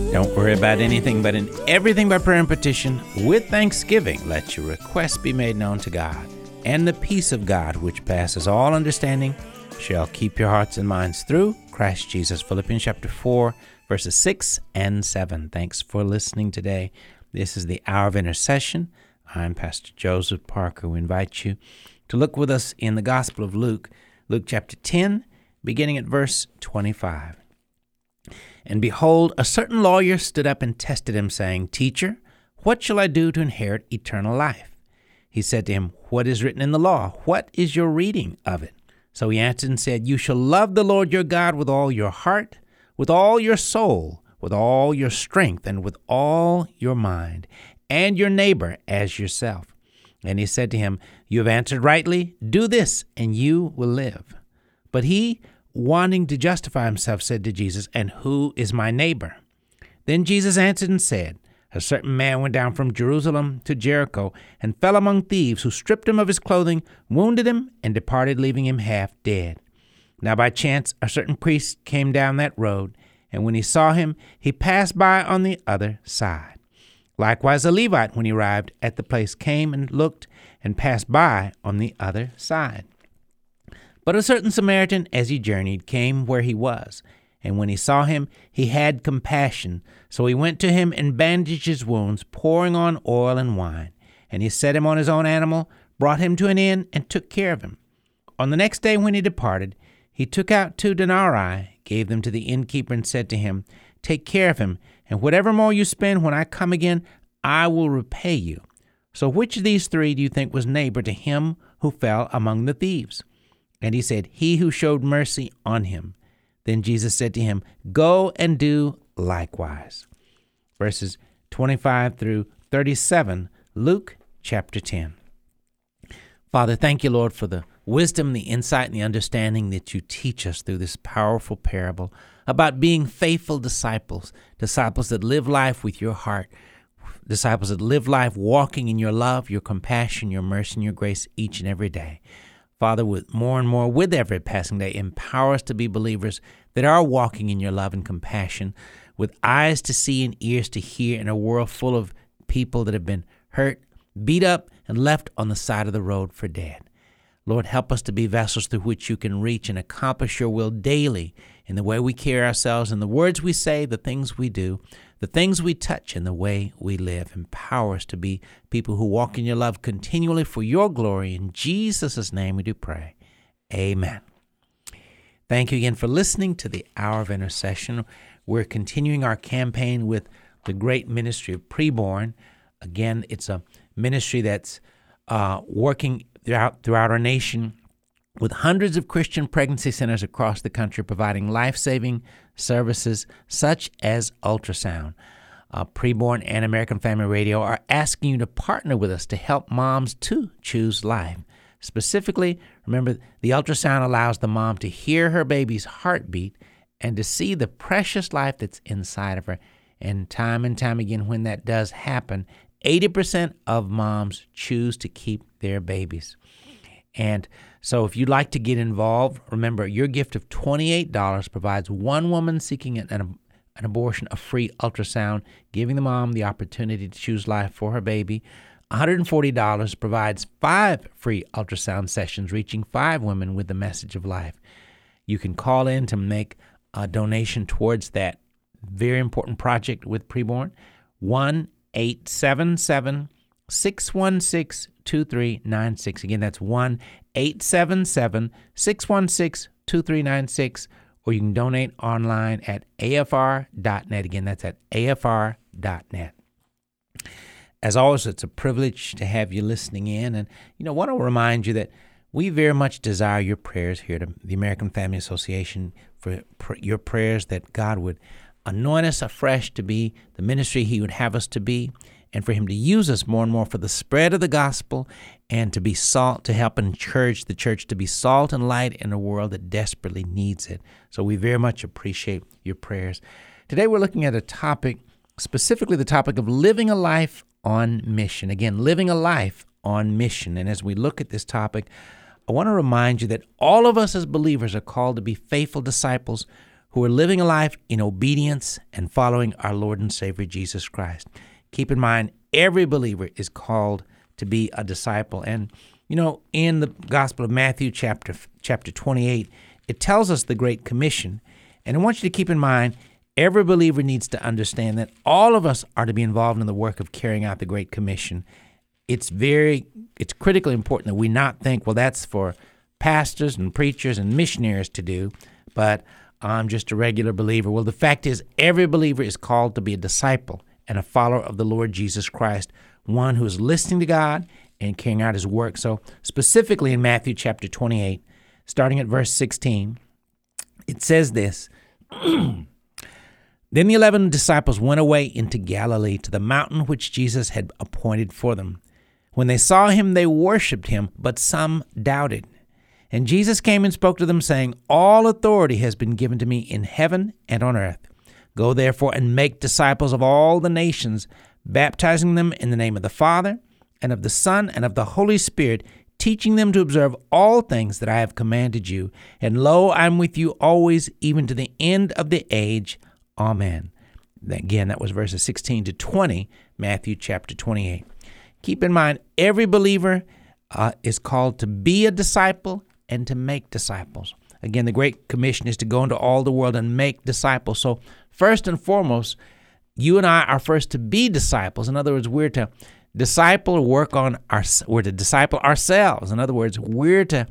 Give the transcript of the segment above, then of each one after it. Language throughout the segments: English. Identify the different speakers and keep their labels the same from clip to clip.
Speaker 1: Don't worry about anything, but in everything by prayer and petition, with thanksgiving, let your requests be made known to God. And the peace of God, which passes all understanding, shall keep your hearts and minds through Christ Jesus. Philippians chapter 4, verses 6 and 7. Thanks for listening today. This is the Hour of Intercession. I'm Pastor Joseph Parker. We invite you to look with us in the Gospel of Luke, Luke chapter 10, beginning at verse 25. And behold, a certain lawyer stood up and tested him, saying, Teacher, what shall I do to inherit eternal life? He said to him, What is written in the law? What is your reading of it? So he answered and said, You shall love the Lord your God with all your heart, with all your soul, with all your strength, and with all your mind, and your neighbor as yourself. And he said to him, You have answered rightly. Do this, and you will live. But he, wanting to justify himself, said to Jesus, And who is my neighbor? Then Jesus answered and said, A certain man went down from Jerusalem to Jericho, and fell among thieves, who stripped him of his clothing, wounded him, and departed, leaving him half dead. Now by chance a certain priest came down that road, and when he saw him, he passed by on the other side. Likewise a Levite, when he arrived at the place, came and looked, and passed by on the other side. But a certain Samaritan, as he journeyed, came where he was, and when he saw him, he had compassion. So he went to him and bandaged his wounds, pouring on oil and wine. And he set him on his own animal, brought him to an inn, and took care of him. On the next day when he departed, he took out 2 denarii, gave them to the innkeeper, and said to him, Take care of him, and whatever more you spend when I come again, I will repay you. So which of these 3 do you think was neighbor to him who fell among the thieves? And he said, He who showed mercy on him. Then Jesus said to him, Go and do likewise. Verses 25 through 37, Luke chapter 10. Father, thank you, Lord, for the wisdom, the insight, and the understanding that you teach us through this powerful parable about being faithful disciples, disciples that live life with your heart, disciples that live life walking in your love, your compassion, your mercy, and your grace each and every day. Father, with more and more with every passing day, empower us to be believers that are walking in your love and compassion, with eyes to see and ears to hear in a world full of people that have been hurt, beat up, and left on the side of the road for dead. Lord, help us to be vessels through which you can reach and accomplish your will daily in the way we carry ourselves, in the words we say, the things we do, the things we touch, and the way we live. Empower us to be people who walk in your love continually for your glory. In Jesus' name we do pray. Amen. Thank you again for listening to the Hour of Intercession. We're continuing our campaign with the great ministry of Preborn. Again, it's a ministry that's working throughout our nation with hundreds of Christian pregnancy centers across the country, providing life-saving services such as ultrasound. Preborn and American Family Radio are asking you to partner with us to help moms to choose life. Specifically, remember, the ultrasound allows the mom to hear her baby's heartbeat and to see the precious life that's inside of her. And time again, when that does happen, 80% of moms choose to keep their babies. And so if you'd like to get involved, remember, your gift of $28 provides one woman seeking an abortion a free ultrasound, giving the mom the opportunity to choose life for her baby. $140 provides 5 free ultrasound sessions, reaching 5 women with the message of life. You can call in to make a donation towards that very important project with Preborn. 1-877-616-2396. Again, that's 1-877-616-2396. Or you can donate online at afr.net. Again, that's at afr.net. As always, it's a privilege to have you listening in. And, I want to remind you that we very much desire your prayers here at the American Family Association, for your prayers that God would anoint us afresh to be the ministry he would have us to be, and for him to use us more and more for the spread of the gospel and to be salt, to help encourage the church to be salt and light in a world that desperately needs it. So we very much appreciate your prayers. Today we're looking at a topic, specifically the topic of living a life on mission. Again, living a life on mission. And as we look at this topic, I want to remind you that all of us as believers are called to be faithful disciples who are living a life in obedience and following our Lord and Savior Jesus Christ. Keep in mind, every believer is called to be a disciple. And, in the Gospel of Matthew, chapter 28, it tells us the Great Commission. And I want you to keep in mind, every believer needs to understand that all of us are to be involved in the work of carrying out the Great Commission. It's critically important that we not think, well, that's for pastors and preachers and missionaries to do, but I'm just a regular believer. Well, the fact is, every believer is called to be a disciple and a follower of the Lord Jesus Christ, one who is listening to God and carrying out his work. So specifically in Matthew chapter 28, starting at verse 16, it says this, Then the 11 disciples went away into Galilee to the mountain which Jesus had appointed for them. When they saw him, they worshipped him, but some doubted. And Jesus came and spoke to them, saying, All authority has been given to me in heaven and on earth. Go therefore and make disciples of all the nations, baptizing them in the name of the Father, and of the Son, and of the Holy Spirit, teaching them to observe all things that I have commanded you. And lo, I am with you always, even to the end of the age. Amen. Again, that was verses 16 to 20, Matthew chapter 28. Keep in mind, every believer is called to be a disciple and to make disciples. Again, the Great Commission is to go into all the world and make disciples. So first and foremost, you and I are first to be disciples. In other words, we're to disciple we're to disciple ourselves. In other words, we're to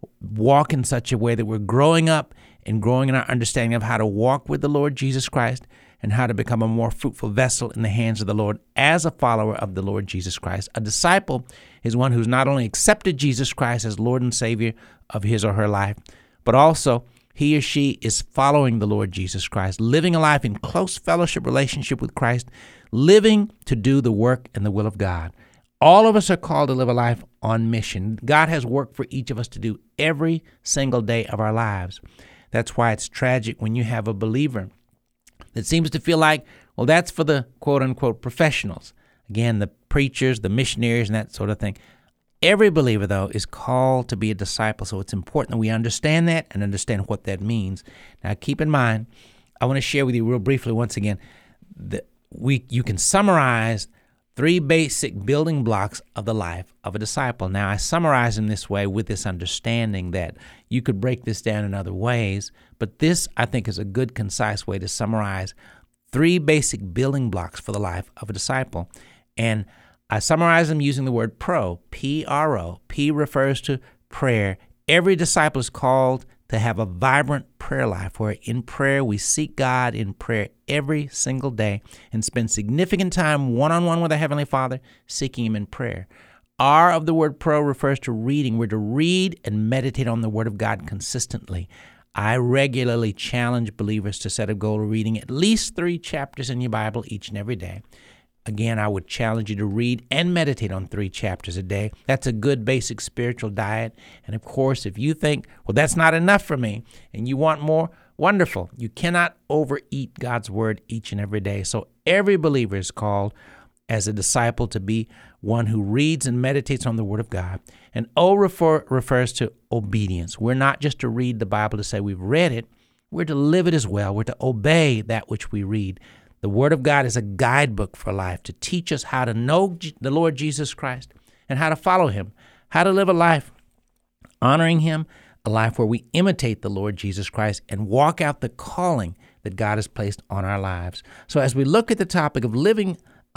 Speaker 1: walk in such a way that we're growing up and growing in our understanding of how to walk with the Lord Jesus Christ and how to become a more fruitful vessel in the hands of the Lord as a follower of the Lord Jesus Christ. A disciple is one who's not only accepted Jesus Christ as Lord and Savior of his or her life, but also he or she is following the Lord Jesus Christ, living a life in close fellowship relationship with Christ, living to do the work and the will of God. All of us are called to live a life on mission. God has work for each of us to do every single day of our lives. That's why it's tragic when you have a believer that seems to feel like, well, that's for the quote-unquote professionals. Again, the preachers, the missionaries, and that sort of thing. Every believer, though, is called to be a disciple, so it's important that we understand that and understand what that means. Now, keep in mind, I want to share with you real briefly once again that you can summarize 3 basic building blocks of the life of a disciple. Now, I summarize them this way with this understanding that you could break this down in other ways, but this, I think, is a good, concise way to summarize 3 basic building blocks for the life of a disciple. And I summarize them using the word pro, P-R-O. P refers to prayer. Every disciple is called to have a vibrant prayer life where in prayer we seek God in prayer every single day and spend significant time one-on-one with our Heavenly Father seeking Him in prayer. R of the word pro refers to reading. We're to read and meditate on the Word of God consistently. I regularly challenge believers to set a goal of reading at least 3 chapters in your Bible each and every day. Again, I would challenge you to read and meditate on 3 chapters a day. That's a good basic spiritual diet. And of course, if you think, well, that's not enough for me, and you want more, wonderful. You cannot overeat God's Word each and every day. So every believer is called as a disciple to be one who reads and meditates on the Word of God. And O refers to obedience. We're not just to read the Bible to say we've read it. We're to live it as well. We're to obey that which we read. The Word of God is a guidebook for life to teach us how to know the Lord Jesus Christ and how to follow Him, how to live a life honoring Him, a life where we imitate the Lord Jesus Christ and walk out the calling that God has placed on our lives. So as we look at the topic of living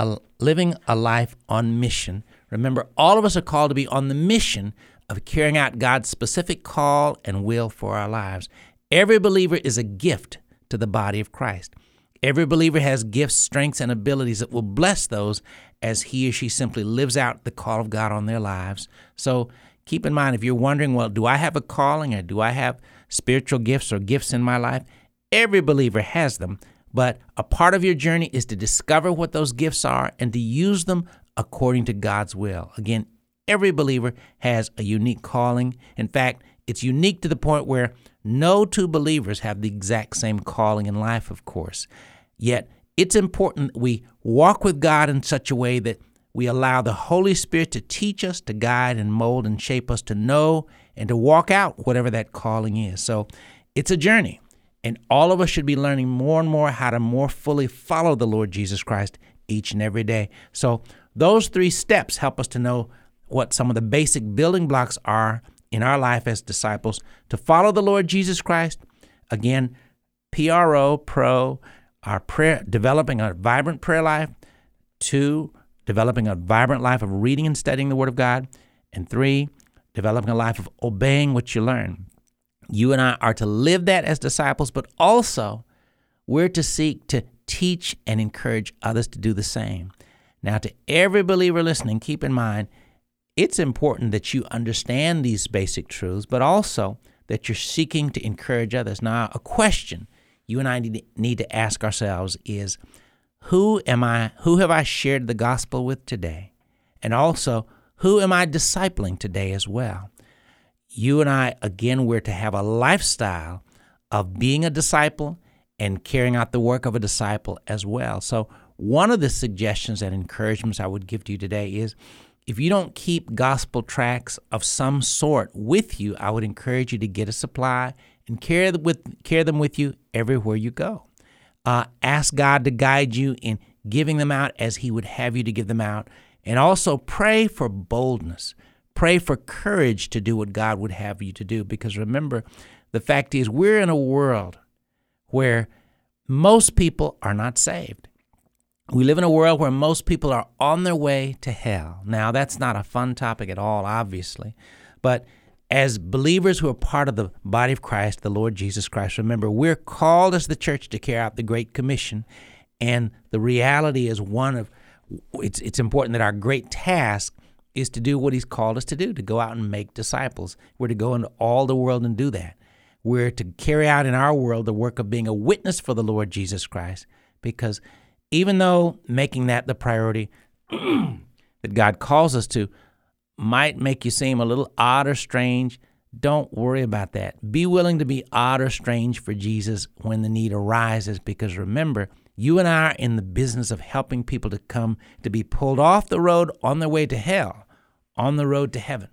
Speaker 1: a life on mission, remember, all of us are called to be on the mission of carrying out God's specific call and will for our lives. Every believer is a gift to the body of Christ. Every believer has gifts, strengths, and abilities that will bless those as he or she simply lives out the call of God on their lives. So keep in mind, if you're wondering, well, do I have a calling or do I have spiritual gifts or gifts in my life? Every believer has them, but a part of your journey is to discover what those gifts are and to use them according to God's will. Again, every believer has a unique calling. In fact, it's unique to the point where no 2 believers have the exact same calling in life, of course. Yet, it's important that we walk with God in such a way that we allow the Holy Spirit to teach us, to guide and mold and shape us to know and to walk out whatever that calling is. So it's a journey. And all of us should be learning more and more how to more fully follow the Lord Jesus Christ each and every day. So those 3 steps help us to know what some of the basic building blocks are in our life as disciples to follow the Lord Jesus Christ. Again, pro, our prayer, developing a vibrant prayer life. 2, developing a vibrant life of reading and studying the Word of God. And 3, developing a life of obeying what you learn. You and I are to live that as disciples, but also we're to seek to teach and encourage others to do the same. Now, to every believer listening, keep in mind, it's important that you understand these basic truths, but also that you're seeking to encourage others. Now, a question you and I need to ask ourselves is, who have I shared the gospel with today? And also, who am I discipling today as well? You and I, again, we're to have a lifestyle of being a disciple and carrying out the work of a disciple as well. So one of the suggestions and encouragements I would give to you today is, if you don't keep gospel tracts of some sort with you, I would encourage you to get a supply and carry them with you everywhere you go. Ask God to guide you in giving them out as He would have you to give them out. And also pray for boldness. Pray for courage to do what God would have you to do. Because remember, the fact is, we're in a world where most people are not saved. We live in a world where most people are on their way to hell. Now, that's not a fun topic at all, obviously. But as believers who are part of the body of Christ, the Lord Jesus Christ, remember, we're called as the church to carry out the Great Commission. And the reality is it's important that our great task is to do what He's called us to do, to go out and make disciples. We're to go into all the world and do that. We're to carry out in our world the work of being a witness for the Lord Jesus Christ, because even though making that the priority that God calls us to might make you seem a little odd or strange, don't worry about that. Be willing to be odd or strange for Jesus when the need arises, because remember, you and I are in the business of helping people to come to be pulled off the road on their way to hell, on the road to heaven.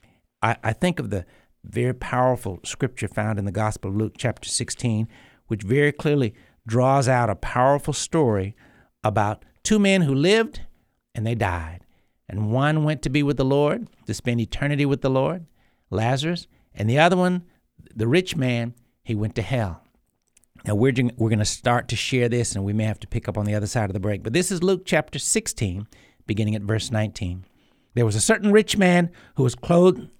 Speaker 1: I think of the very powerful scripture found in the Gospel of Luke chapter 16, which very clearly draws out a powerful story about 2 men who lived and they died. And one went to be with the Lord, to spend eternity with the Lord, Lazarus, and the other one, the rich man, he went to hell. Now, we're going to start to share this, and we may have to pick up on the other side of the break. But this is Luke chapter 16, beginning at verse 19. There was a certain rich man who was clothed,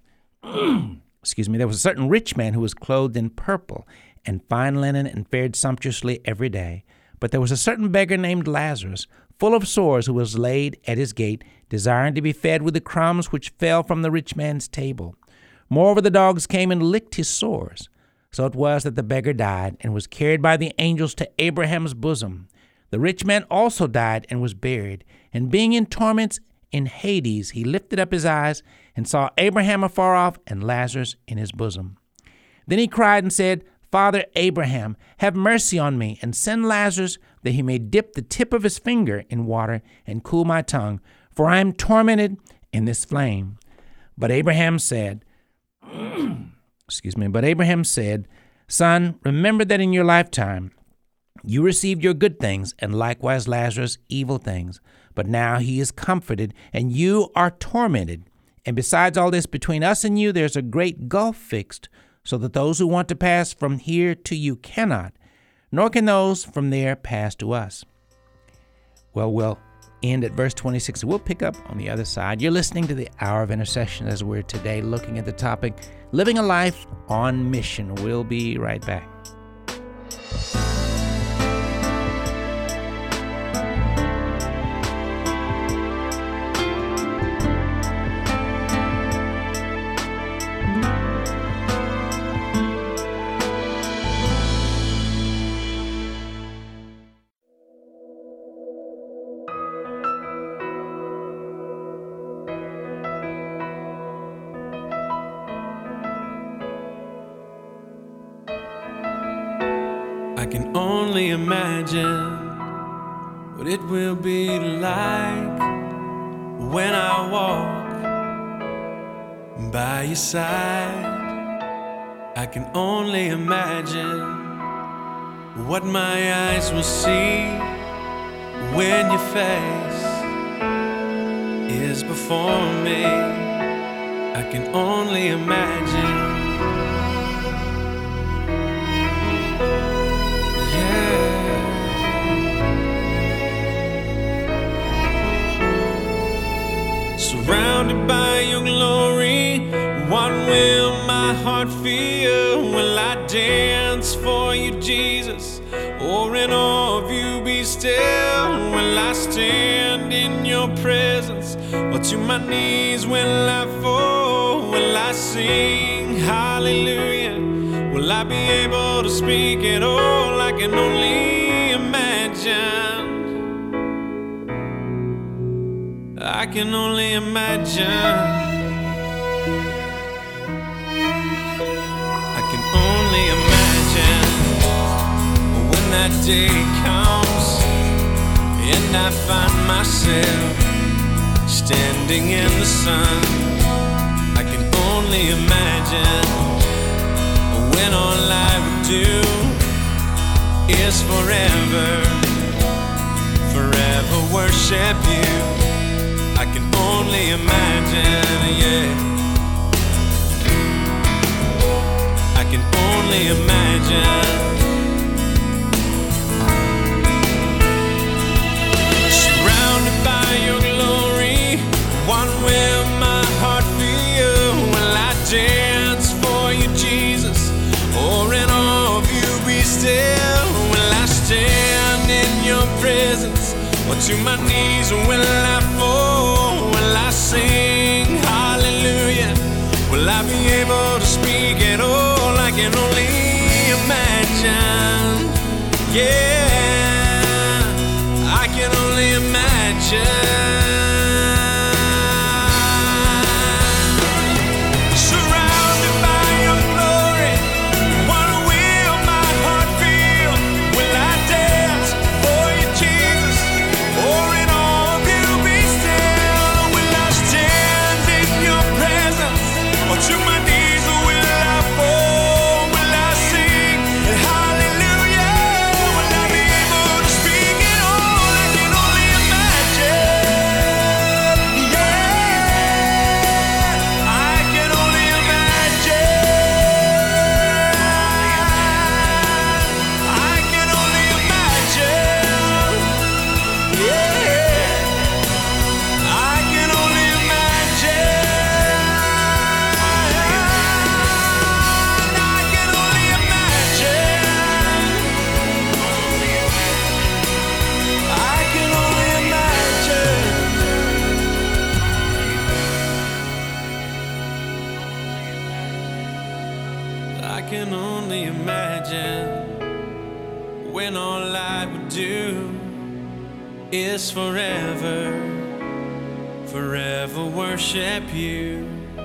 Speaker 1: there was a certain rich man who was clothed in purple and fine linen and fared sumptuously every day. But there was a certain beggar named Lazarus, full of sores, who was laid at his gate, desiring to be fed with the crumbs which fell from the rich man's table. Moreover, the dogs came and licked his sores. So it was that the beggar died and was carried by the angels to Abraham's bosom. The rich man also died and was buried. And being in torments in Hades, he lifted up his eyes and saw Abraham afar off and Lazarus in his bosom. Then he cried and said, Father Abraham, have mercy on me, and send Lazarus that he may dip the tip of his finger in water and cool my tongue, for I am tormented in this flame. But Abraham said, Son, remember that in your lifetime you received your good things, and likewise Lazarus evil things. But now he is comforted, and you are tormented. And besides all this, between us and you there's a great gulf fixed, so that those who want to pass from here to you cannot, nor can those from there pass to us. Well, we'll end at verse 26. We'll pick up on the other side. You're listening to the Hour of Intercession as we're today looking at the topic, Living a Life on Mission. We'll be right back.
Speaker 2: I can only imagine what it will be like when I walk by your side. I can only imagine what my eyes will see when your face is before me. I can only imagine. Surrounded by your glory, what will my heart feel? Will I dance for you, Jesus? Or in awe of you be still? Will I stand in your presence? Or to my knees will I fall? Will I sing hallelujah? Will I be able to speak at all? I can only imagine. I can only imagine. I can only imagine when that day comes and I find myself standing in the sun. I can only imagine when all I would do is forever worship you. I can only imagine, yeah. I can only imagine. Surrounded by your glory, what will my heart feel? Will I dance for you, Jesus? Or in awe of you be still? Will I stand in your presence? Or to my knees will I fall? Will I sing hallelujah? Will I be able to speak at all? I can only imagine. Yeah, I can only imagine. I can only imagine when all I would do is forever worship you.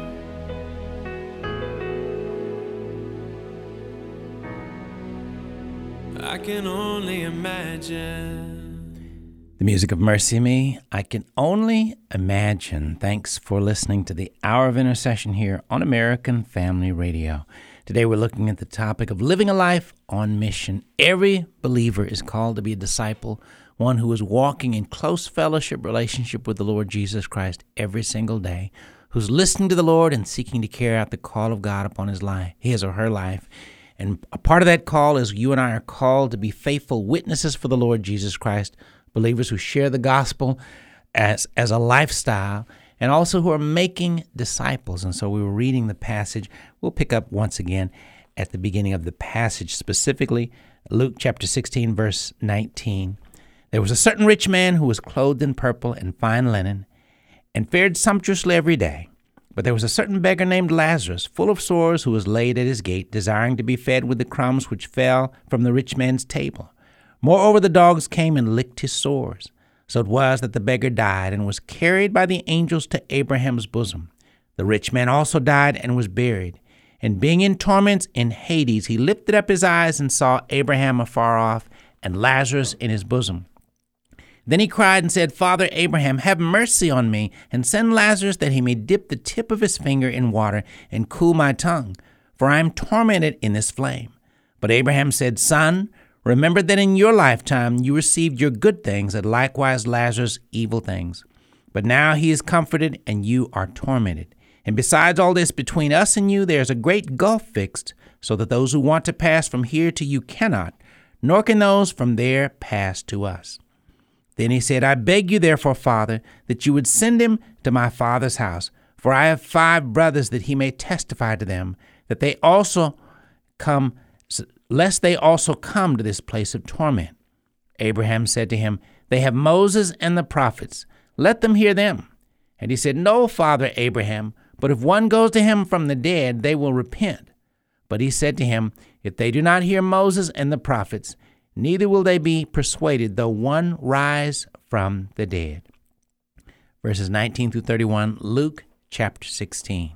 Speaker 2: I can only imagine.
Speaker 1: The music of Mercy Me, I can only imagine. Thanks for listening to the Hour of Intercession here on American Family Radio. Today we're looking at the topic of living a life on mission. Every believer is called to be a disciple, one who is walking in close fellowship relationship with the Lord Jesus Christ every single day, who's listening to the Lord and seeking to carry out the call of God upon his or her life. And a part of that call is you and I are called to be faithful witnesses for the Lord Jesus Christ, believers who share the gospel as a lifestyle, and also who are making disciples. And so we were reading the passage. We'll pick up once again at the beginning of the passage, specifically Luke chapter 16, verse 19. There was a certain rich man who was clothed in purple and fine linen and fared sumptuously every day. But there was a certain beggar named Lazarus, full of sores, who was laid at his gate, desiring to be fed with the crumbs which fell from the rich man's table. Moreover, the dogs came and licked his sores. So it was that the beggar died and was carried by the angels to Abraham's bosom. The rich man also died and was buried. And being in torments in Hades, he lifted up his eyes and saw Abraham afar off and Lazarus in his bosom. Then he cried and said, Father Abraham, have mercy on me, and send Lazarus that he may dip the tip of his finger in water and cool my tongue, for I am tormented in this flame. But Abraham said, Son, Remember that in your lifetime you received your good things, and likewise Lazarus evil things. But now he is comforted, and you are tormented. And besides all this, between us and you there is a great gulf fixed, so that those who want to pass from here to you cannot, nor can those from there pass to us. Then he said, I beg you therefore, Father, that you would send him to my father's house, for I have 5 brothers, that he may testify to them, that they also come, lest they also come to this place of torment. Abraham said to him, They have Moses and the prophets. Let them hear them. And he said, No, Father Abraham, but if one goes to him from the dead, they will repent. But he said to him, If they do not hear Moses and the prophets, neither will they be persuaded, though one rise from the dead. Verses 19 through 31, Luke chapter 16.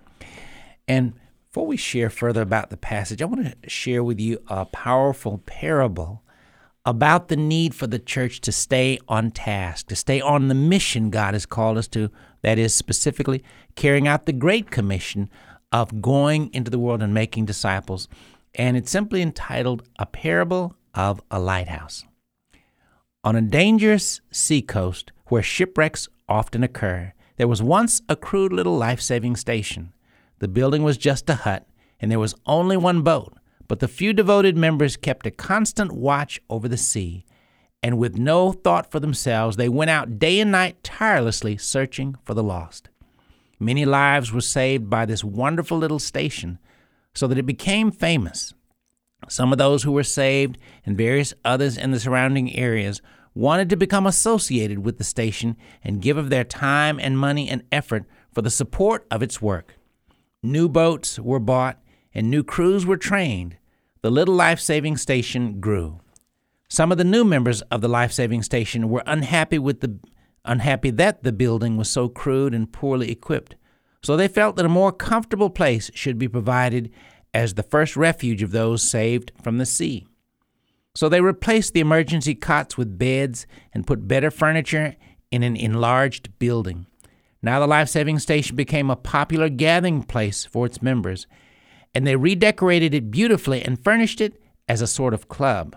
Speaker 1: And before we share further about the passage, I want to share with you a powerful parable about the need for the church to stay on task, to stay on the mission God has called us to, that is specifically carrying out the Great Commission of going into the world and making disciples. And it's simply entitled A Parable of a Lighthouse. On a dangerous seacoast where shipwrecks often occur, there was once a crude little life-saving station. The building was just a hut, and there was only one boat, but the few devoted members kept a constant watch over the sea, and with no thought for themselves, they went out day and night tirelessly searching for the lost. Many lives were saved by this wonderful little station, so that it became famous. Some of those who were saved and various others in the surrounding areas wanted to become associated with the station and give of their time and money and effort for the support of its work. New boats were bought and new crews were trained. The little life-saving station grew. Some of the new members of the life-saving station were unhappy that the building was so crude and poorly equipped, so they felt that a more comfortable place should be provided as the first refuge of those saved from the sea. So they replaced the emergency cots with beds and put better furniture in an enlarged building. Now the life-saving station became a popular gathering place for its members, and they redecorated it beautifully and furnished it as a sort of club.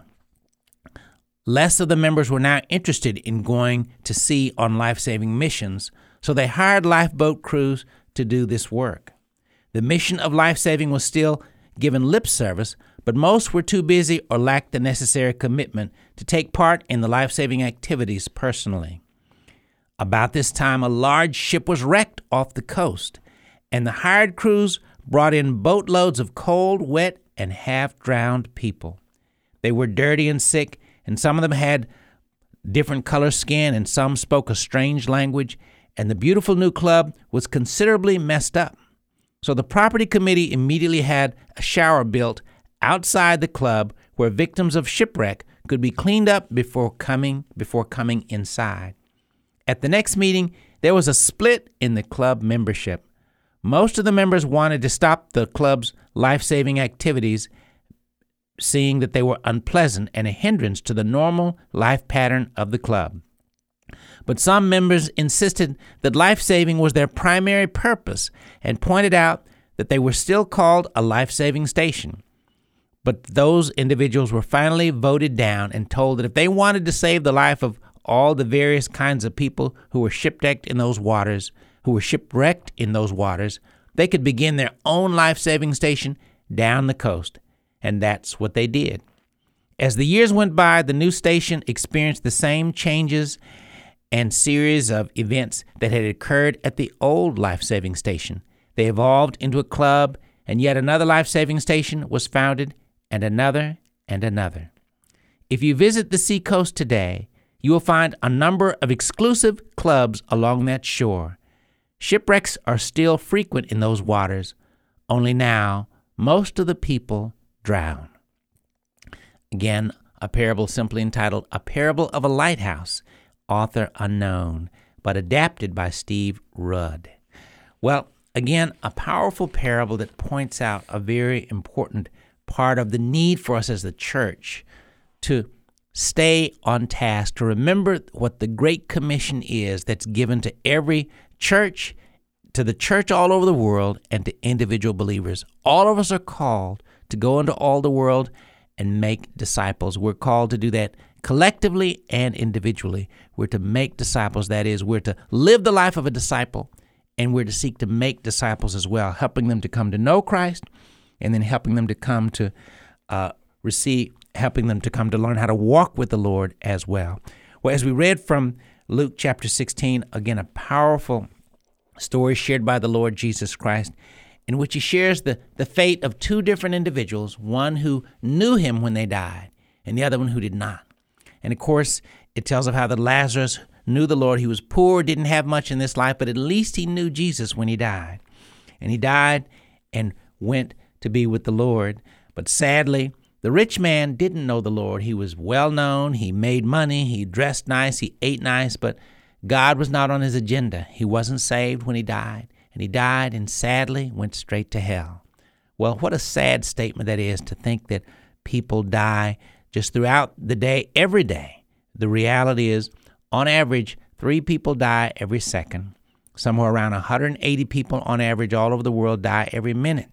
Speaker 1: Less of the members were now interested in going to sea on life-saving missions, so they hired lifeboat crews to do this work. The mission of life-saving was still given lip service, but most were too busy or lacked the necessary commitment to take part in the life-saving activities personally. About this time, a large ship was wrecked off the coast, and the hired crews brought in boatloads of cold, wet, and half-drowned people. They were dirty and sick, and some of them had different color skin, and some spoke a strange language, and the beautiful new club was considerably messed up. So the property committee immediately had a shower built outside the club where victims of shipwreck could be cleaned up before coming inside. At the next meeting, there was a split in the club membership. Most of the members wanted to stop the club's life-saving activities, seeing that they were unpleasant and a hindrance to the normal life pattern of the club. But some members insisted that life-saving was their primary purpose and pointed out that they were still called a life-saving station. But those individuals were finally voted down and told that if they wanted to save the life of all the various kinds of people who were shipwrecked in those waters, they could begin their own life-saving station down the coast. And that's what they did. As the years went by, the new station experienced the same changes and series of events that had occurred at the old life-saving station. They evolved into a club, and yet another life-saving station was founded, and another, and another. If you visit the seacoast today, you will find a number of exclusive clubs along that shore. Shipwrecks are still frequent in those waters, only now most of the people drown. Again, a parable simply entitled A Parable of a Lighthouse, author unknown, but adapted by Steve Rudd. Well, again, a powerful parable that points out a very important part of the need for us as the church to stay on task, to remember what the Great Commission is that's given to every church, to the church all over the world, and to individual believers. All of us are called to go into all the world and make disciples. We're called to do that collectively and individually. We're to make disciples. That is, we're to live the life of a disciple, and we're to seek to make disciples as well, helping them to come to know Christ, and then helping them to come to helping them to come to learn how to walk with the Lord as well. Well, as we read from Luke chapter 16, again, a powerful story shared by the Lord Jesus Christ, in which he shares the fate of two different individuals, one who knew him when they died, and the other one who did not. And of course, it tells of how that Lazarus knew the Lord. He was poor, didn't have much in this life, but at least he knew Jesus when he died. And he died and went to be with the Lord. But sadly, the rich man didn't know the Lord. He was well known. He made money. He dressed nice. He ate nice. But God was not on his agenda. He wasn't saved when he died. And he died and sadly went straight to hell. Well, what a sad statement that is, to think that people die just throughout the day, every day. The reality is, on average, 3 people die every second. Somewhere around 180 people on average all over the world die every minute.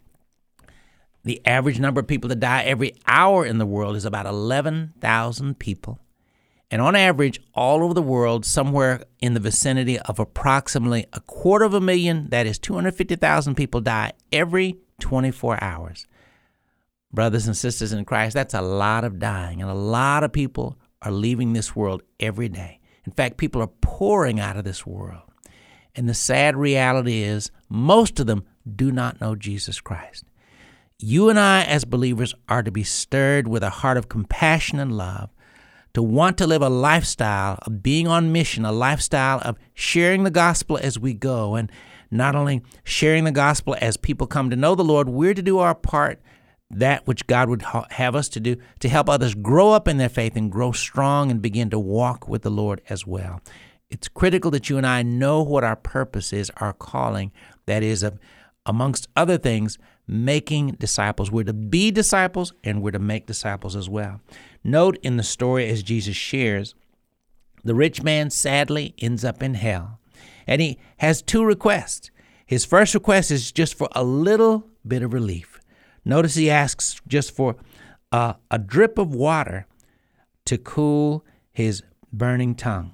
Speaker 1: The average number of people that die every hour in the world is about 11,000 people. And on average, all over the world, somewhere in the vicinity of approximately 250,000, that is 250,000 people die every 24 hours. Brothers and sisters in Christ, that's a lot of dying, and a lot of people are leaving this world every day. In fact, people are pouring out of this world. And the sad reality is, most of them do not know Jesus Christ. You and I, as believers, are to be stirred with a heart of compassion and love, to want to live a lifestyle of being on mission, a lifestyle of sharing the gospel as we go, and not only sharing the gospel as people come to know the Lord, we're to do our part, that which God would have us to do, to help others grow up in their faith and grow strong and begin to walk with the Lord as well. It's critical that you and I know what our purpose is, our calling, that is, amongst other things, making disciples. We're to be disciples, and we're to make disciples as well. Note in the story, as Jesus shares, the rich man sadly ends up in hell, and he has 2 requests. His first request is just for a little bit of relief. Notice he asks just for a drip of water to cool his burning tongue.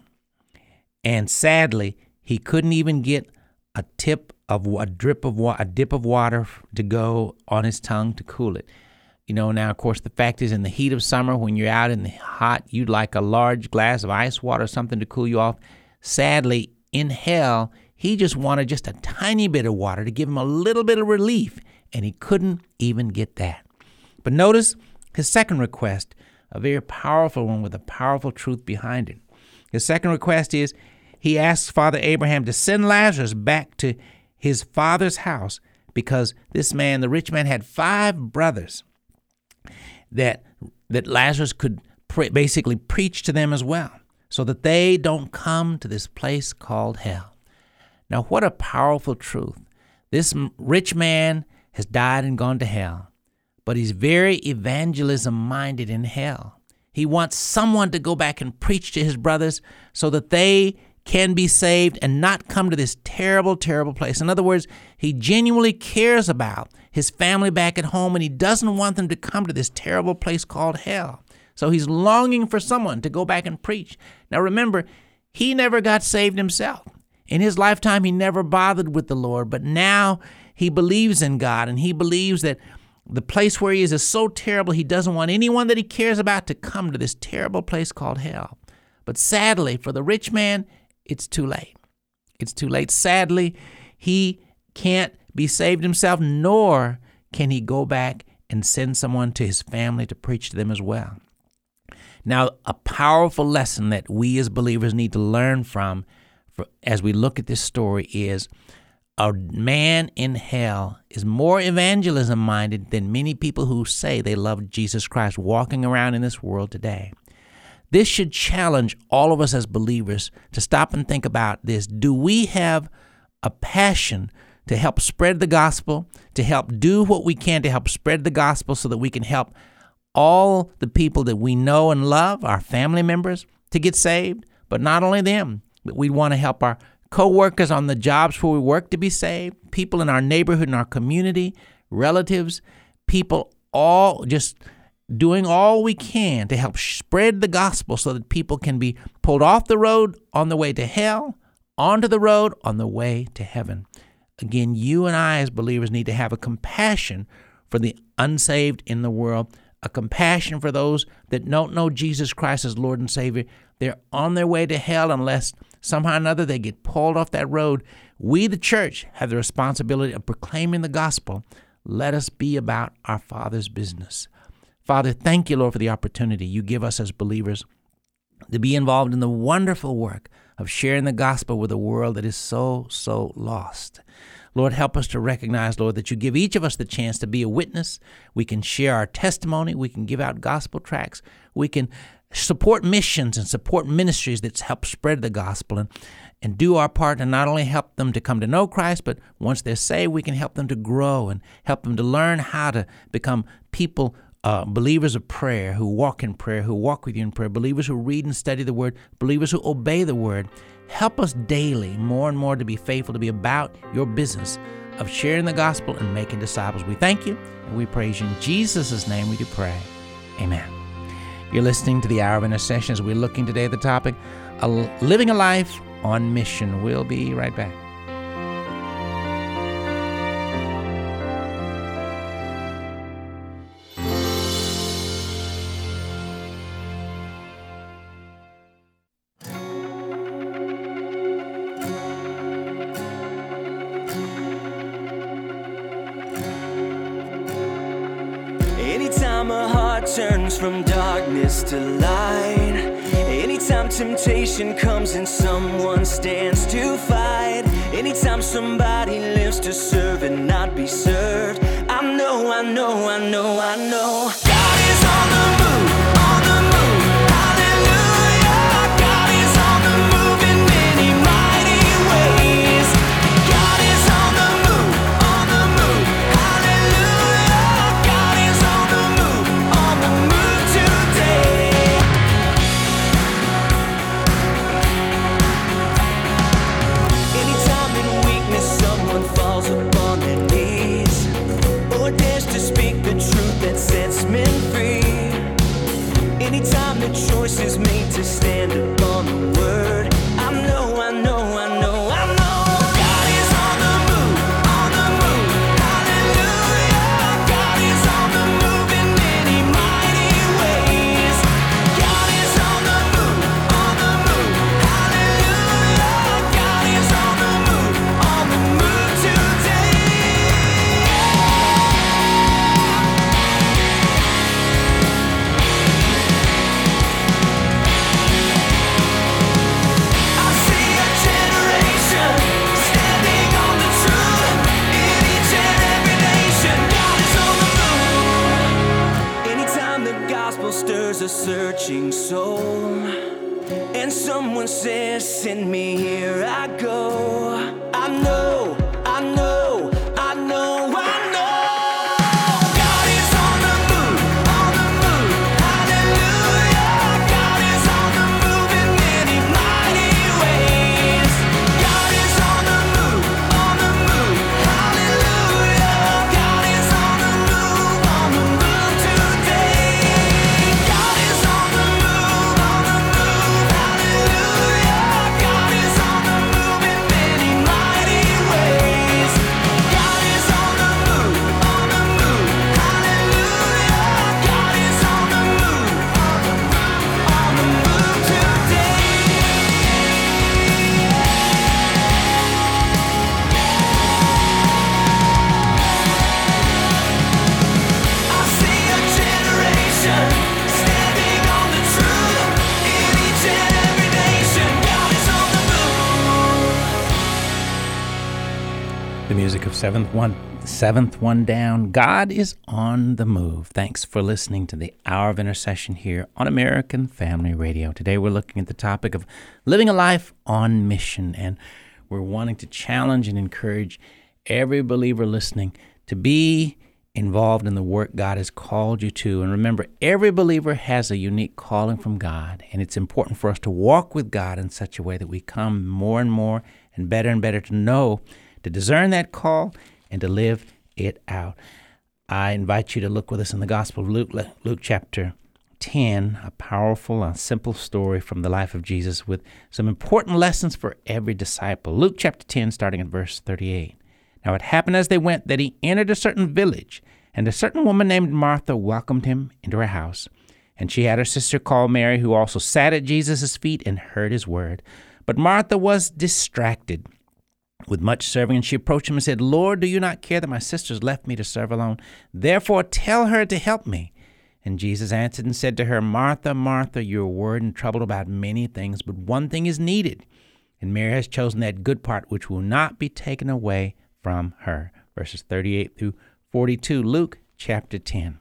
Speaker 1: And sadly, he couldn't even get a dip of water to go on his tongue to cool it. You know, now, of course, the fact is, in the heat of summer, when you're out in the hot, you'd like a large glass of ice water, something to cool you off. Sadly, in hell, he just wanted just a tiny bit of water to give him a little bit of relief, and he couldn't even get that. But notice his second request, a very powerful one with a powerful truth behind it. His second request is, he asks Father Abraham to send Lazarus back to his father's house, because this man, the rich man, had 5 brothers that Lazarus could basically preach to them as well, so that they don't come to this place called hell. Now, what a powerful truth. This rich man has died and gone to hell, but he's very evangelism-minded in hell. He wants someone to go back and preach to his brothers so that they can be saved and not come to this terrible, terrible place. In other words, he genuinely cares about his family back at home, and he doesn't want them to come to this terrible place called hell. So he's longing for someone to go back and preach. Now remember, he never got saved himself. In his lifetime, he never bothered with the Lord, but now he believes in God, and he believes that the place where he is so terrible, he doesn't want anyone that he cares about to come to this terrible place called hell. But sadly, for the rich man, it's too late. It's too late. Sadly, he can't be saved himself, nor can he go back and send someone to his family to preach to them as well. Now, a powerful lesson that we as believers need to learn from as we look at this story is, a man in hell is more evangelism-minded than many people who say they love Jesus Christ walking around in this world today. This should challenge all of us as believers to stop and think about this. Do we have a passion to help spread the gospel, to help do what we can to help spread the gospel so that we can help all the people that we know and love, our family members, to get saved? But not only them, but we want to help our co-workers on the jobs where we work to be saved, people in our neighborhood, in our community, relatives, people all just doing all we can to help spread the gospel so that people can be pulled off the road on the way to hell, onto the road on the way to heaven. Again, you and I as believers need to have a compassion for the unsaved in the world, a compassion for those that don't know Jesus Christ as Lord and Savior. They're on their way to hell unless somehow or another they get pulled off that road. We, the church, have the responsibility of proclaiming the gospel. Let us be about our Father's business. Father, thank you, Lord, for the opportunity you give us as believers to be involved in the wonderful work of sharing the gospel with a world that is so lost. Lord, help us to recognize, Lord, that you give each of us the chance to be a witness. We can share our testimony. We can give out gospel tracts. We can support missions and support ministries that help spread the gospel and do our part to not only help them to come to know Christ, but once they're saved, we can help them to grow and help them to learn how to become people, believers of prayer, who walk in prayer, who walk with you in prayer, believers who read and study the Word, believers who obey the Word. Help us daily, more and more, to be faithful, to be about your business of sharing the gospel and making disciples. We thank you and we praise you. In Jesus' name we do pray. Amen. You're listening to the Hour of Intercession as we're looking today at the topic, living a life on mission. We'll be right back.
Speaker 3: Anytime a heart turns from darkness to light, anytime temptation comes and someone stands to fight, anytime somebody lives to serve and not be served, I know God is on the move, hallelujah. God is on the move in many mighty ways. God is on the move, hallelujah. God is on the move today. Anytime in weakness someone falls upon their knees or dares to speak the truth that sets men free, anytime the choice is made to stand upon the word, I know God is on the move, hallelujah. God is on the move in many mighty ways. God is on the move, hallelujah. God is on the move today. I see a generation standing on the truth in each and every nation. God is on the move. Anytime the gospel stirs a searching soul, and someone says, "Send me, here I go." I know. God is on the move, hallelujah. God is on the move in many mighty ways. God is on the move, hallelujah. God is on the move today. God is on the move, hallelujah. God is on the move in many mighty ways. God is on the move, hallelujah. God is on the move today. I see a generation standing on the truth in each and every nation. God is on the move.
Speaker 1: The music of Seventh One Down. God is on the move. Thanks for listening to the Hour of Intercession here on American Family Radio. Today we're looking at the topic of living a life on mission, and we're wanting to challenge and encourage every believer listening to be involved in the work God has called you to. And remember, every believer has a unique calling from God, and it's important for us to walk with God in such a way that we come more and more and better to know, to discern that call and to live it out. I invite you to look with us in the Gospel of Luke chapter 10, a powerful, simple story from the life of Jesus with some important lessons for every disciple. Luke chapter 10, starting at verse 38. Now it happened as they went that he entered a certain village, and a certain woman named Martha welcomed him into her house. And she had her sister called Mary, who also sat at Jesus' feet and heard his word. But Martha was distracted with much serving, and she approached him and said, Lord, do you not care that my sister's left me to serve alone? Therefore tell her to help me. And Jesus answered and said to her, Martha, Martha, you are worried and troubled about many things, but one thing is needed. And Mary has chosen that good part which will not be taken away from her. Verses 38 through 42, Luke chapter 10.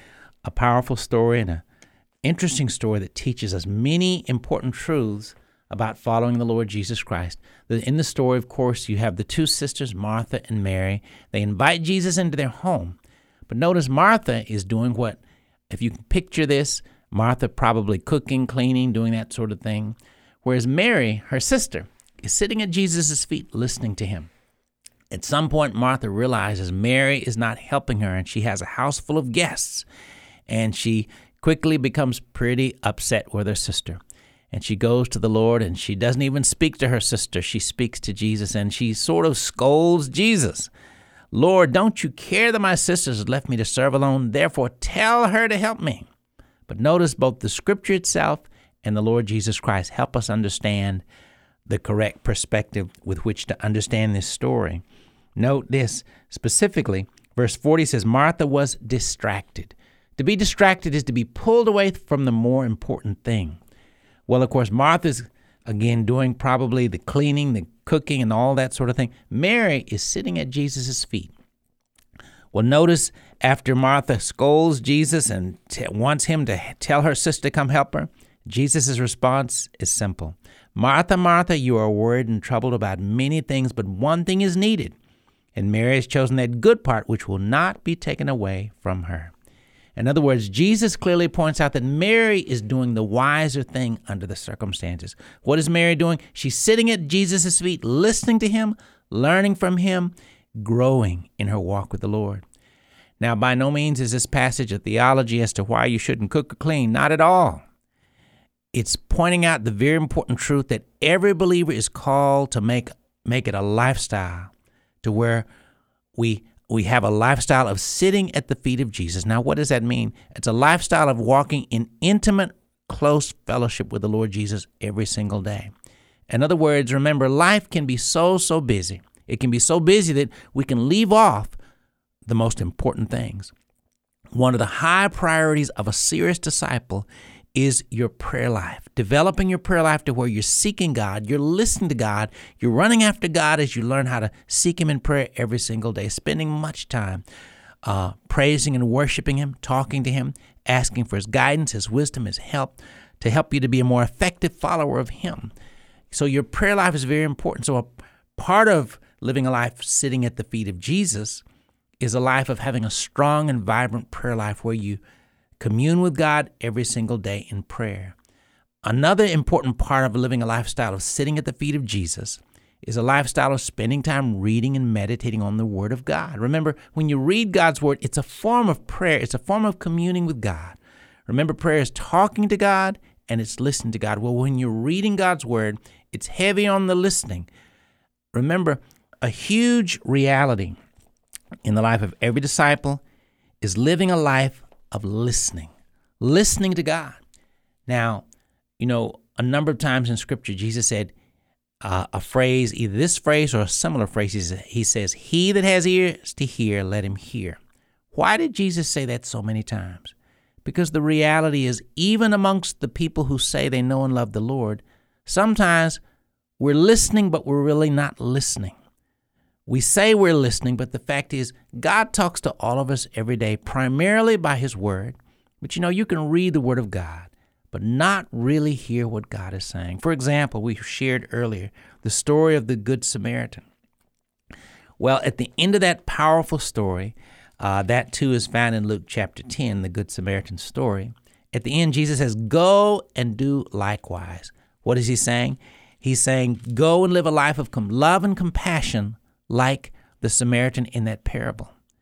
Speaker 1: A powerful story and an interesting story that teaches us many important truths about following the Lord Jesus Christ. In the story, of course, you have the two sisters, Martha and Mary. They invite Jesus into their home. But notice Martha is doing what, if you can picture this, Martha probably cooking, cleaning, doing that sort of thing. Whereas Mary, her sister, is sitting at Jesus' feet listening to him. At some point, Martha realizes Mary is not helping her, and she has a house full of guests. And she quickly becomes pretty upset with her sister. And she goes to the Lord, and she doesn't even speak to her sister. She speaks to Jesus, and she sort of scolds Jesus. Lord, don't you care that my sister has left me to serve alone? Therefore, tell her to help me. But notice both the scripture itself and the Lord Jesus Christ help us understand the correct perspective with which to understand this story. Note this specifically. Verse 40 says, Martha was distracted. To be distracted is to be pulled away from the more important thing. Well, of course, Martha's, again, doing probably the cleaning, the cooking, and all that sort of thing. Mary is sitting at Jesus' feet. Well, notice after Martha scolds Jesus and wants him to tell her sister to come help her, Jesus' response is simple. Martha, Martha, you are worried and troubled about many things, but one thing is needed. And Mary has chosen that good part which will not be taken away from her. In other words, Jesus clearly points out that Mary is doing the wiser thing under the circumstances. What is Mary doing? She's sitting at Jesus' feet, listening to him, learning from him, growing in her walk with the Lord. Now, by no means is this passage a theology as to why you shouldn't cook or clean. Not at all. It's pointing out the very important truth that every believer is called to make it a lifestyle, to where we have a lifestyle of sitting at the feet of Jesus. Now, what does that mean? It's a lifestyle of walking in intimate, close fellowship with the Lord Jesus every single day. In other words, remember, life can be so busy. It can be so busy that we can leave off the most important things. One of the high priorities of a serious disciple is your prayer life. Developing your prayer life to where you're seeking God, you're listening to God, you're running after God as you learn how to seek him in prayer every single day, spending much time praising and worshiping him, talking to him, asking for his guidance, his wisdom, his help, to help you to be a more effective follower of him. So your prayer life is very important. So a part of living a life sitting at the feet of Jesus is a life of having a strong and vibrant prayer life where you commune with God every single day in prayer. Another important part of living a lifestyle of sitting at the feet of Jesus is a lifestyle of spending time reading and meditating on the Word of God. Remember, when you read God's Word, it's a form of prayer. It's a form of communing with God. Remember, prayer is talking to God and it's listening to God. Well, when you're reading God's Word, it's heavy on the listening. Remember, a huge reality in the life of every disciple is living a life of listening to God. Now, a number of times in Scripture, Jesus said a phrase, either this phrase or a similar phrase. He says, he that has ears to hear, let him hear. Why did Jesus say that so many times? Because the reality is, even amongst the people who say they know and love the Lord, sometimes we're listening, but we're really not listening. We say we're listening, but the fact is God talks to all of us every day, primarily by his word. But you can read the word of God, but not really hear what God is saying. For example, we shared earlier the story of the Good Samaritan. Well, at the end of that powerful story, that too is found in Luke chapter 10, the Good Samaritan story. At the end, Jesus says, go and do likewise. What is he saying? He's saying, go and live a life of love and compassion like the Samaritan in that parable.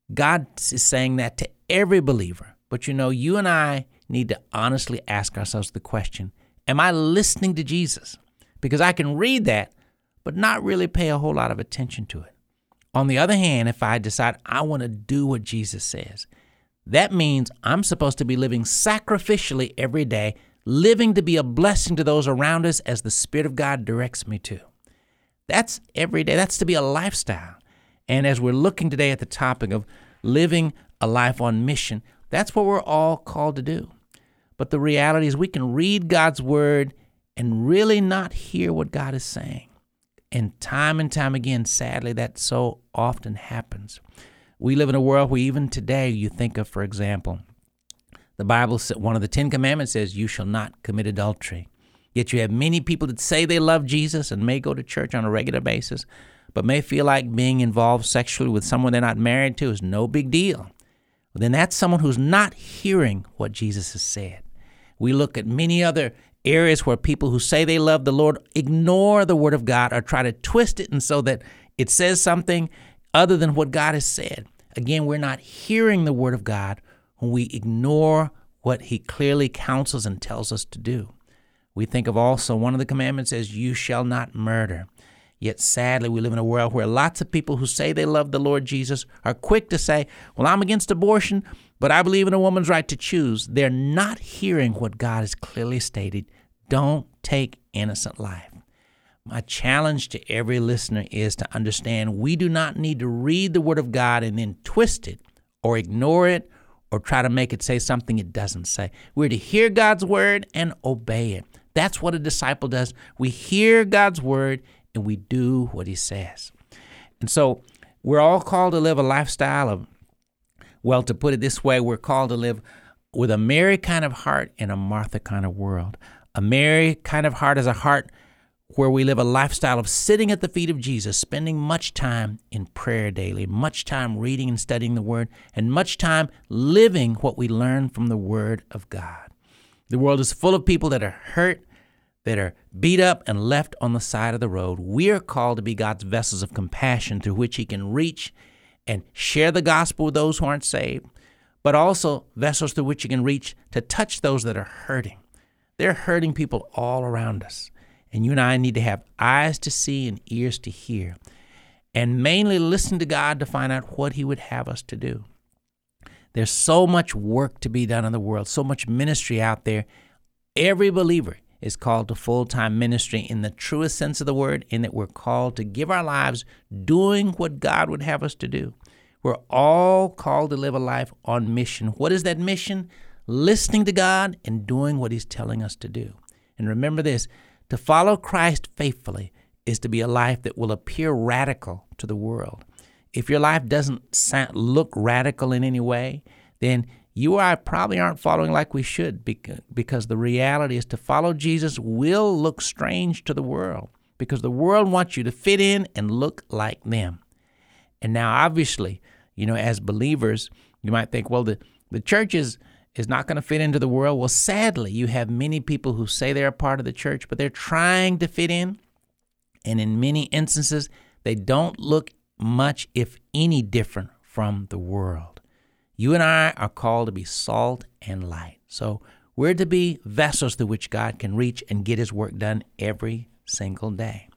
Speaker 1: God is saying that to every believer. But you and I need to honestly ask ourselves the question, am I listening to Jesus? Because I can read that, but not really pay a whole lot of attention to it. On the other hand, if I decide I want to do what Jesus says, that means I'm supposed to be living sacrificially every day, living to be a blessing to those around us as the Spirit of God directs me to. That's every day. That's to be a lifestyle. And as we're looking today at the topic of living a life on mission, that's what we're all called to do. But the reality is we can read God's word and really not hear what God is saying. And time again, sadly, that so often happens. We live in a world where even today you think of, for example, the Bible, one of the 10 Commandments says, you shall not commit adultery. Yet you have many people that say they love Jesus and may go to church on a regular basis, but may feel like being involved sexually with someone they're not married to is no big deal. Well, then that's someone who's not hearing what Jesus has said. We look at many other areas where people who say they love the Lord ignore the Word of God or try to twist it and so that it says something other than what God has said. Again, we're not hearing the Word of God when we ignore what He clearly counsels and tells us to do. We think of also one of the commandments says, you shall not murder. Yet sadly, we live in a world where lots of people who say they love the Lord Jesus are quick to say, well, I'm against abortion, but I believe in a woman's right to choose. They're not hearing what God has clearly stated. Don't take innocent life. My challenge to every listener is to understand we do not need to read the Word of God and then twist it or ignore it or try to make it say something it doesn't say. We're to hear God's Word and obey it. That's what a disciple does. We hear God's Word and we do what He says. And so we're all called to live a lifestyle of, well, to put it this way, we're called to live with a Mary kind of heart in a Martha kind of world. A Mary kind of heart is a heart where we live a lifestyle of sitting at the feet of Jesus, spending much time in prayer daily, much time reading and studying the Word, and much time living what we learn from the Word of God. The world is full of people that are hurt, that are beat up and left on the side of the road. We are called to be God's vessels of compassion through which He can reach and share the gospel with those who aren't saved, but also vessels through which He can reach to touch those that are hurting. There are hurting people all around us. And you and I need to have eyes to see and ears to hear, and mainly listen to God to find out what He would have us to do. There's so much work to be done in the world, so much ministry out there. Every believer is called to full-time ministry in the truest sense of the word, in that we're called to give our lives doing what God would have us to do. We're all called to live a life on mission. What is that mission? Listening to God and doing what He's telling us to do. And remember this, to follow Christ faithfully is to be a life that will appear radical to the world. If your life doesn't look radical in any way, then you or I probably aren't following like we should, because the reality is to follow Jesus will look strange to the world, because the world wants you to fit in and look like them. And now, obviously, as believers, you might think, well, the church is not going to fit into the world. Well, sadly, you have many people who say they're a part of the church, but they're trying to fit in. And in many instances, they don't look much, if any, different from the world. You and I are called to be salt and light. So we're to be vessels through which God can reach and get His work done every single day.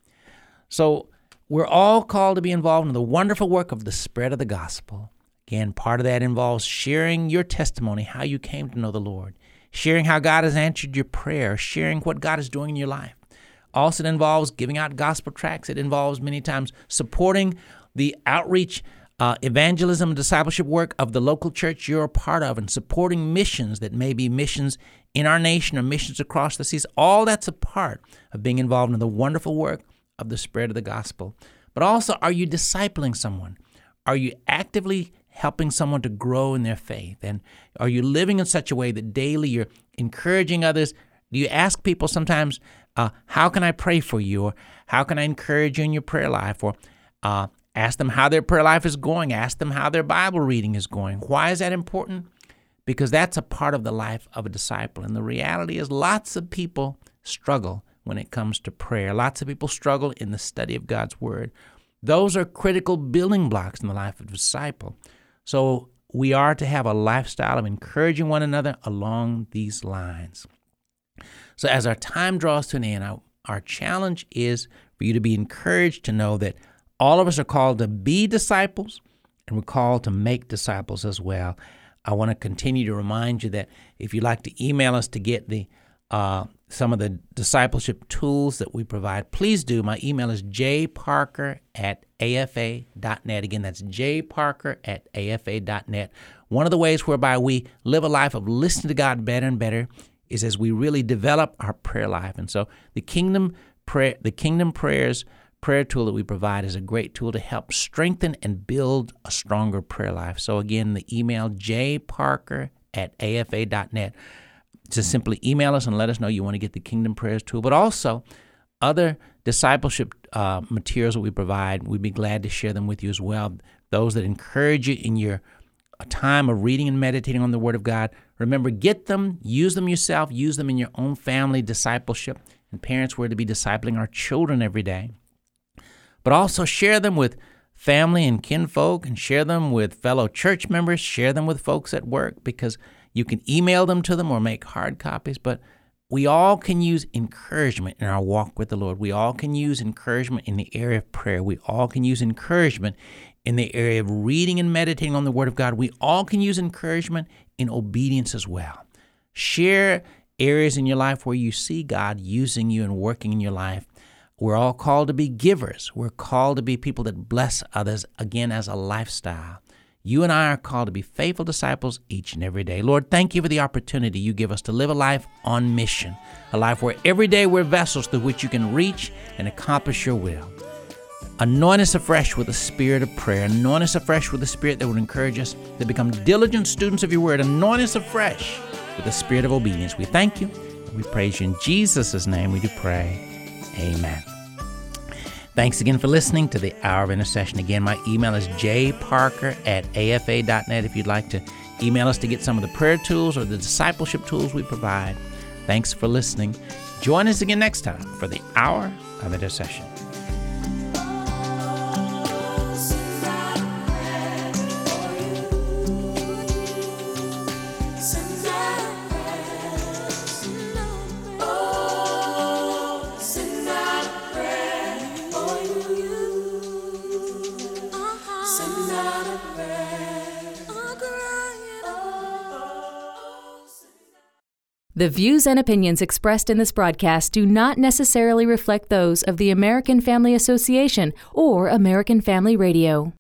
Speaker 1: So we're all called to be involved in the wonderful work of the spread of the gospel. Again, part of that involves sharing your testimony, how you came to know the Lord, sharing how God has answered your prayer, sharing what God is doing in your life. Also, it involves giving out gospel tracts. It involves many times supporting the outreach, evangelism, and discipleship work of the local church you're a part of, and supporting missions that may be missions in our nation or missions across the seas. All that's a part of being involved in the wonderful work of the spread of the gospel. But also, are you discipling someone? Are you actively helping someone to grow in their faith? And are you living in such a way that daily you're encouraging others? Do you ask people sometimes, how can I pray for you? Or how can I encourage you in your prayer life? Or ask them how their prayer life is going. Ask them how their Bible reading is going. Why is that important? Because that's a part of the life of a disciple. And the reality is lots of people struggle when it comes to prayer. Lots of people struggle in the study of God's Word. Those are critical building blocks in the life of a disciple. So we are to have a lifestyle of encouraging one another along these lines. So as our time draws to an end, our challenge is for you to be encouraged to know that all of us are called to be disciples, and we're called to make disciples as well. I want to continue to remind you that if you'd like to email us to get the some of the discipleship tools that we provide, please do. My email is jparker@afa.net. Again, that's jparker@afa.net. One of the ways whereby we live a life of listening to God better and better is as we really develop our prayer life. And so the Kingdom Prayers prayer tool that we provide is a great tool to help strengthen and build a stronger prayer life. So again, the email jparker@afa.net. To simply email us and let us know you want to get the Kingdom Prayers tool, but also other discipleship materials that we provide. We'd be glad to share them with you as well. Those that encourage you in your time of reading and meditating on the Word of God. Remember, get them, use them yourself, use them in your own family discipleship. And parents, we're to be discipling our children every day. But also share them with family and kinfolk, and share them with fellow church members, share them with folks at work, because you can email them to them or make hard copies, but we all can use encouragement in our walk with the Lord. We all can use encouragement in the area of prayer. We all can use encouragement in the area of reading and meditating on the Word of God. We all can use encouragement in obedience as well. Share areas in your life where you see God using you and working in your life. We're all called to be givers. We're called to be people that bless others, again, as a lifestyle. You and I are called to be faithful disciples each and every day. Lord, thank you for the opportunity you give us to live a life on mission, a life where every day we're vessels through which you can reach and accomplish your will. Anoint us afresh with the spirit of prayer. Anoint us afresh with the spirit that would encourage us to become diligent students of your word. Anoint us afresh with the spirit of obedience. We thank you and we praise you. In Jesus' name we do pray. Amen. Thanks again for listening to the Hour of Intercession. Again, my email is jparker@afa.net if you'd like to email us to get some of the prayer tools or the discipleship tools we provide. Thanks for listening. Join us again next time for the Hour of Intercession.
Speaker 4: The views and opinions expressed in this broadcast do not necessarily reflect those of the American Family Association or American Family Radio.